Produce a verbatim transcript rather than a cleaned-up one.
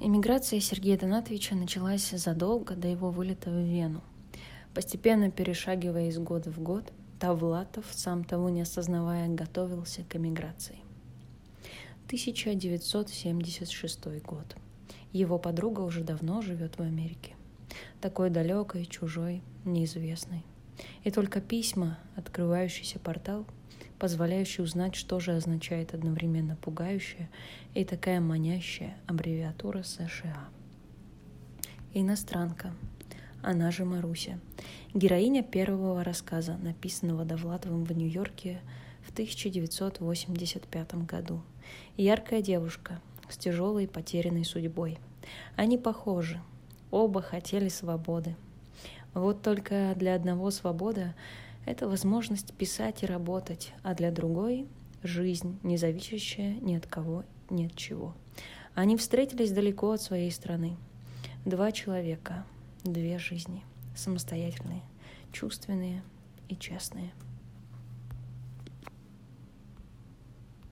Иммиграция Сергея Донатовича началась задолго до его вылета в Вену. Постепенно перешагивая из года в год, Довлатов, сам того не осознавая, готовился к эмиграции. тысяча девятьсот семьдесят шестой год. Его подруга уже давно живет в Америке. Такой далекой, чужой, неизвестной. И только письма, открывающийся портал, позволяющий узнать, что же означает одновременно пугающая и такая манящая аббревиатура США. Иностранка, она же Маруся, героиня первого рассказа, написанного Довлатовым в Нью-Йорке в тысяча девятьсот восемьдесят пятом году. Яркая девушка с тяжелой потерянной судьбой. Они похожи, оба хотели свободы. Вот только для одного свобода — это возможность писать и работать, а для другой — жизнь, не зависящая ни от кого, ни от чего. Они встретились далеко от своей страны. Два человека, две жизни, самостоятельные, чувственные и честные.